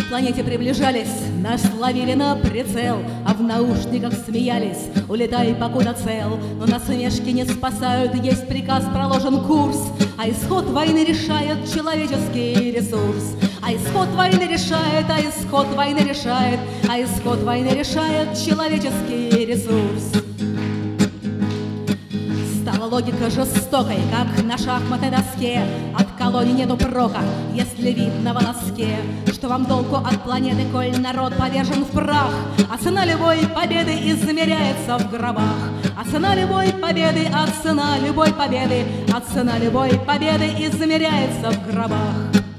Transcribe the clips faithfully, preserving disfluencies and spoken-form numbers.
планете приближались, нас ловили на прицел, а в наушниках смеялись: улетай, покуда цел. Но насмешки не спасают, есть приказ, проложен курс, а исход войны решает человеческий ресурс. А исход войны решает, а исход войны решает, а исход войны решает человеческий ресурс. Стала логика жестокой, как на шахматной доске. От колонии нету прока, если видно в волоске, что вам толку от планеты, коль народ повержен в прах. А цена любой победы измеряется в гробах. А цена любой победы, а цена любой победы, а цена любой победы измеряется в гробах.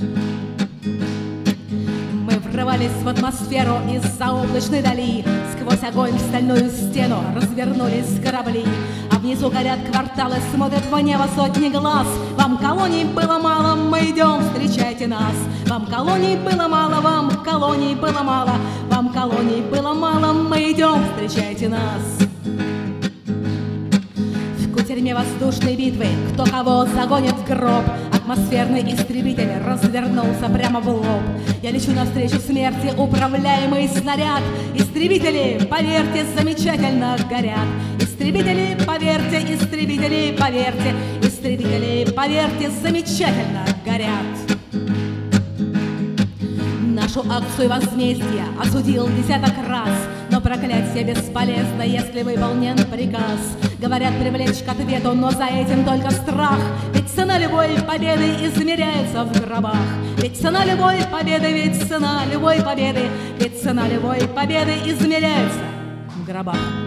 Мы врывались в атмосферу из-за облачной дали, сквозь огонь в стальную стену развернулись корабли. А внизу горят кварталы, смотрят в небо сотни глаз. Вам колоний было мало, мы идем, встречайте нас. Вам колоний было мало, вам колоний было мало, вам колоний было мало, мы идем, встречайте нас. В кутерьме воздушной битвы кто кого загонит в гроб. Атмосферный истребитель развернулся прямо в лоб. Я лечу навстречу смерти, управляемый снаряд. Истребители, поверьте, замечательно горят. Истребители, поверьте, истребители, поверьте, истребители, поверьте, замечательно горят. Нашу акцию возмездия осудил десяток раз, но проклятие бесполезно, если выполнен приказ. Говорят, привлечь к ответу, но за этим только страх. Ведь цена любой победы измеряется в гробах. Ведь цена любой победы, ведь цена любой победы, ведь цена любой победы измеряется в гробах.